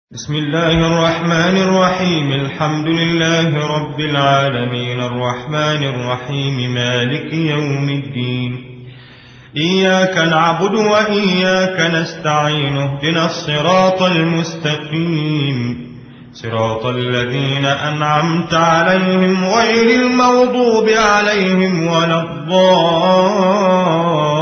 بسم الله الرحمن الرحيم. الحمد لله رب العالمين الرحمن الرحيم مالك يوم الدين. إياك نعبد وإياك نستعين. اهدنا الصراط المستقيم صراط الذين أنعمت عليهم غير المغضوب عليهم ولا الضالين.